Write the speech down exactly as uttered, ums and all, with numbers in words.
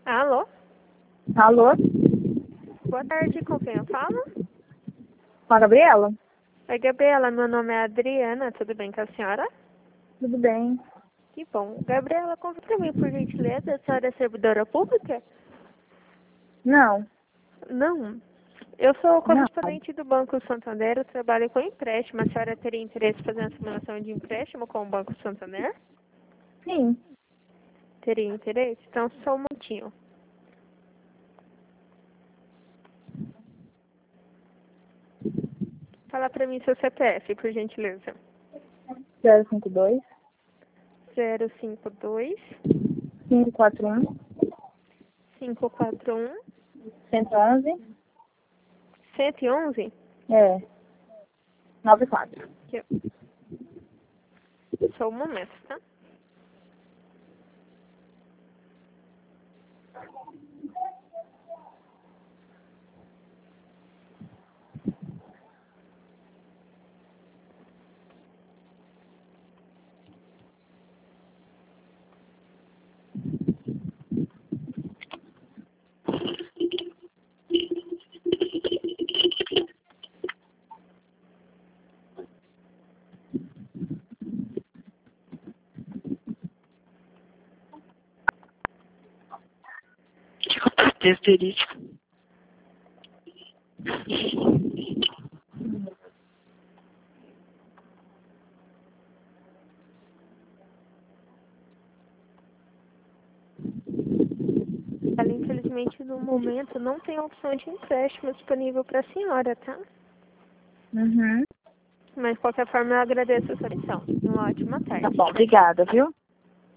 Alô? Alô? Boa tarde, com quem eu falo? Com a Gabriela? Oi, Gabriela, meu nome é Adriana, tudo bem com a senhora? Tudo bem. Que bom. Gabriela, conta pra mim, por gentileza, a senhora é servidora pública? Não, Não. Eu sou não. correspondente do Banco Santander, eu trabalho com empréstimo. A senhora teria interesse em fazer uma simulação de empréstimo com o Banco Santander? Sim. Teria interesse? Então, só um minutinho. Fala pra mim seu C P F, por gentileza. zero cinco dois, zero cinco dois, cinco quatro um, cinco quatro um, cento e onze. cento e onze? É. noventa e quatro. Aqui, ó. Só um momento, tá? Asterisco. Ela, infelizmente, no momento, não tem opção de empréstimo disponível para a senhora, tá? Uhum. Mas, de qualquer forma, eu agradeço a sua atenção. Uma ótima Tá tarde. bom, obrigada, viu?